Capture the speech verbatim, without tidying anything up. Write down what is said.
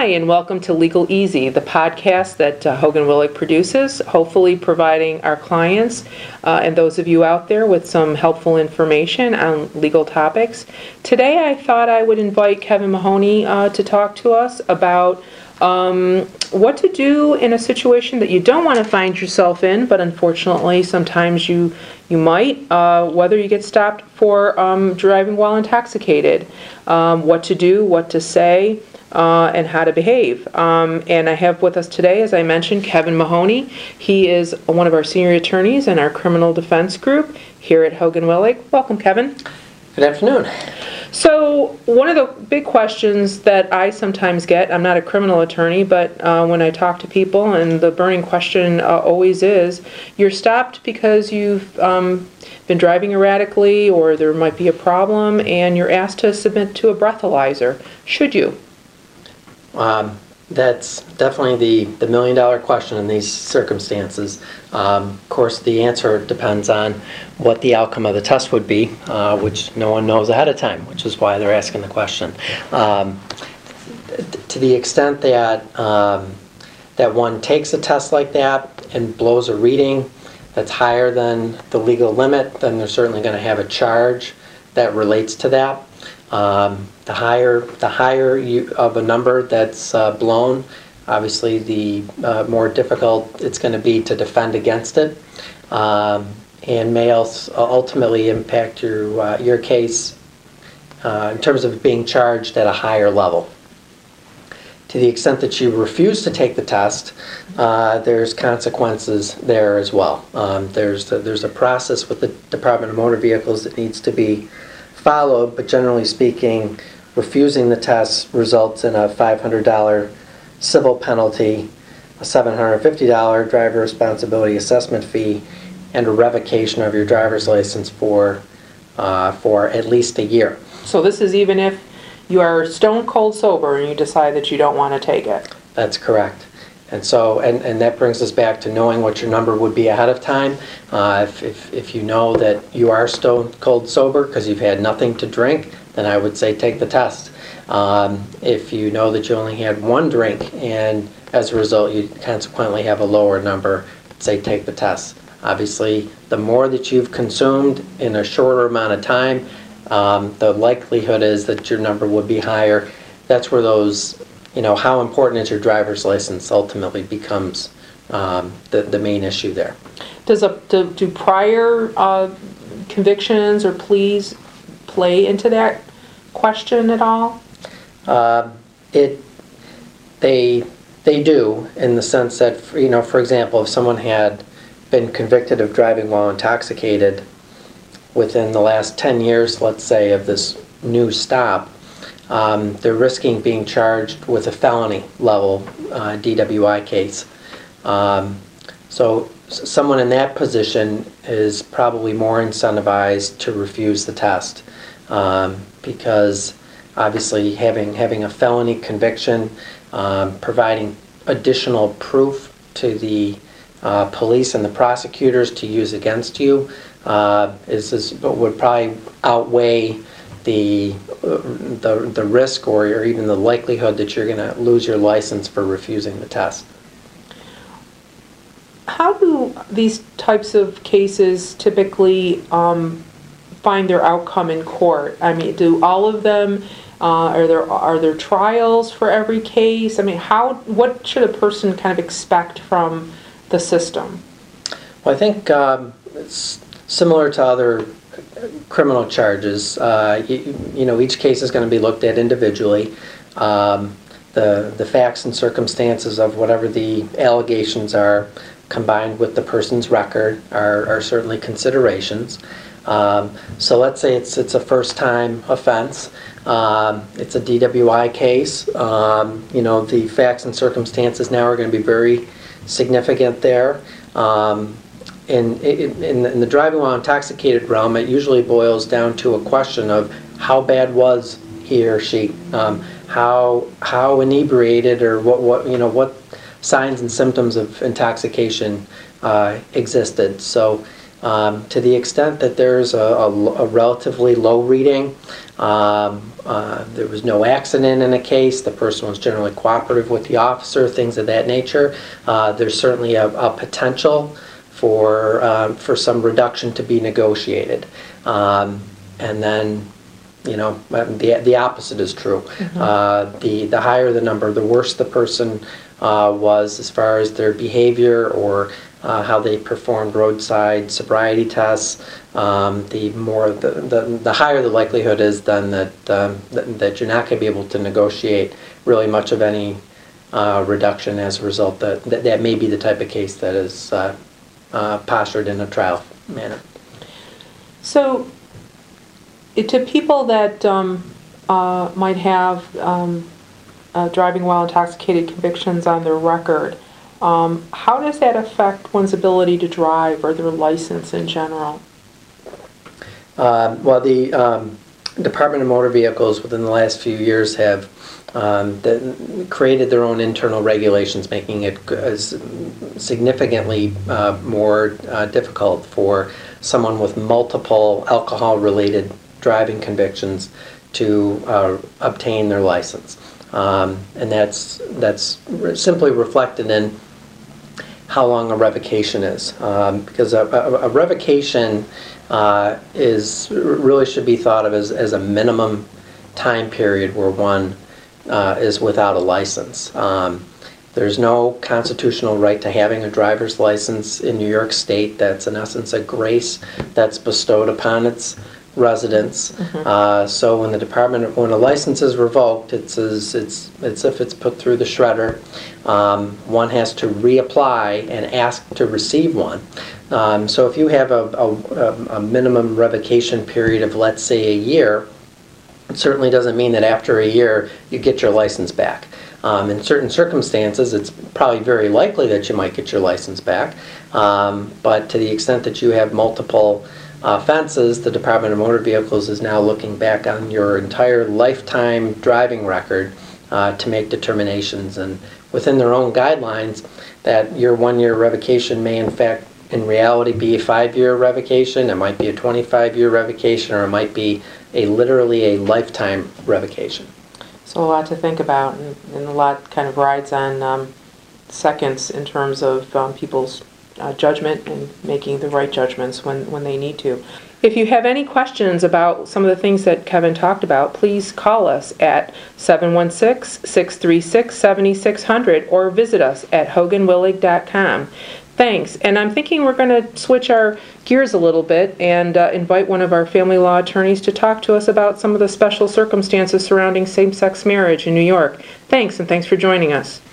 Hi, and welcome to Legal Easy, the podcast that uh, Hogan Willig produces, hopefully providing our clients uh, and those of you out there with some helpful information on legal topics. Today I thought I would invite Kevin Mahoney uh, to talk to us about um, what to do in a situation that you don't want to find yourself in, but unfortunately sometimes you you might, uh, whether you get stopped for um, driving while intoxicated, um, what to do, what to say, Uh, and how to behave. Um, and I have with us today, as I mentioned, Kevin Mahoney. He is one of our senior attorneys in our criminal defense group here at Hogan Willig. Welcome, Kevin. Good afternoon. So one of the big questions that I sometimes get, I'm not a criminal attorney, but uh, when I talk to people, and the burning question uh, always is, you're stopped because you've um, been driving erratically, or there might be a problem, and you're asked to submit to a breathalyzer. Should you? Um, that's definitely the, the million dollar question in these circumstances. Um, of course, the answer depends on what the outcome of the test would be, uh, which no one knows ahead of time, which is why they're asking the question. Um, to the extent that, um, that one takes a test like that and blows a reading that's higher than the legal limit, then they're certainly going to have a charge that relates to that. Um, the higher the higher you, of a number that's uh, blown, obviously the uh, more difficult it's going to be to defend against it, um, and may also ultimately impact your uh, your case uh, in terms of being charged at a higher level. To the extent that you refuse to take the test, uh, there's consequences there as well. Um, there's a, there's a process with the Department of Motor Vehicles that needs to be followed, but generally speaking, refusing the test results in a five hundred dollars civil penalty, a seven hundred fifty dollars driver responsibility assessment fee, and a revocation of your driver's license for uh, for at least a year. So this is even if you are stone cold sober and you decide that you don't want to take it? That's correct. And so, and, and that brings us back to knowing what your number would be ahead of time. Uh, if, if, if you know that you are stone cold sober because you've had nothing to drink, then I would say take the test. Um, if you know that you only had one drink and as a result you consequently have a lower number, say take the test. Obviously, the more that you've consumed in a shorter amount of time, um, the likelihood is that your number would be higher. That's where those You know, how important is your driver's license ultimately becomes um, the, the main issue there. Does a, do, do prior uh, convictions or pleas play into that question at all? Uh, it, they, they do, in the sense that, you know, for example, if someone had been convicted of driving while intoxicated within the last ten years, let's say, of this new stop, Um, they're risking being charged with a felony level uh, D W I case. Um, so someone in that position is probably more incentivized to refuse the test um, because obviously having having a felony conviction, um, providing additional proof to the uh, police and the prosecutors to use against you uh, is, is would probably outweigh the the the risk or, or even the likelihood that you're going to lose your license for refusing the test. How do these types of cases typically um, find their outcome in court? I mean, do all of them uh, are there are there trials for every case? I mean, how what should a person kind of expect from the system? Well, I think um, it's similar to other criminal charges. Uh, you, you know, each case is going to be looked at individually. Um, the the facts and circumstances of whatever the allegations are, combined with the person's record, are, are certainly considerations. Um, so let's say it's it's a first-time offense. Um, it's a D W I case. Um, you know, the facts and circumstances now are going to be very significant there. Um, In, in, in the driving while intoxicated realm, it usually boils down to a question of how bad was he or she, um, how how inebriated, or what what you know what signs and symptoms of intoxication uh, existed. So Um, to the extent that there's a, a, a relatively low reading, um, uh, there was no accident in a case, the person was generally cooperative with the officer, things of that nature, uh, there's certainly a, a potential for, uh, for some reduction to be negotiated. Um, and then, you know, the, the opposite is true. Mm-hmm. uh, the, the higher the number, the worse the person uh, was as far as their behavior or Uh, how they performed roadside sobriety tests, um, the more the, the the higher the likelihood is then that um, that, that you're not going to be able to negotiate really much of any uh, reduction as a result. That, that that may be the type of case that is uh, uh, postured in a trial manner. So, it- to people that um, uh, might have um, uh, driving while intoxicated convictions on their record, Um, how does that affect one's ability to drive or their license in general? Uh, well, the um, Department of Motor Vehicles within the last few years have um, the, created their own internal regulations, making it uh, significantly uh, more uh, difficult for someone with multiple alcohol-related driving convictions to uh, obtain their license. Um, and that's, that's simply reflected in how long a revocation is, um, because a, a, a revocation uh, is really should be thought of as, as a minimum time period where one uh, is without a license. Um, there's no constitutional right to having a driver's license in New York State. That's in essence a grace that's bestowed upon its residents. Mm-hmm. uh, so when the department, when a license is revoked, it's as it's it's if it's put through the shredder. Um, one has to reapply and ask to receive one. Um, so if you have a, a, a minimum revocation period of, let's say, a year, it certainly doesn't mean that after a year you get your license back. Um, in certain circumstances, it's probably very likely that you might get your license back. Um, but to the extent that you have multiple offenses, the Department of Motor Vehicles is now looking back on your entire lifetime driving record uh, to make determinations, and within their own guidelines, that your one-year revocation may in fact in reality be a five-year revocation, it might be a twenty-five-year revocation, or it might be a literally a lifetime revocation. So a lot to think about, and, and a lot kind of rides on um, seconds in terms of um, people's Uh, judgment and making the right judgments when, when they need to. If you have any questions about some of the things that Kevin talked about, please call us at seven one six, six three six, seven six zero zero or visit us at hogan willig dot com. Thanks. And I'm thinking we're going to switch our gears a little bit and uh, invite one of our family law attorneys to talk to us about some of the special circumstances surrounding same-sex marriage in New York. Thanks, and thanks for joining us.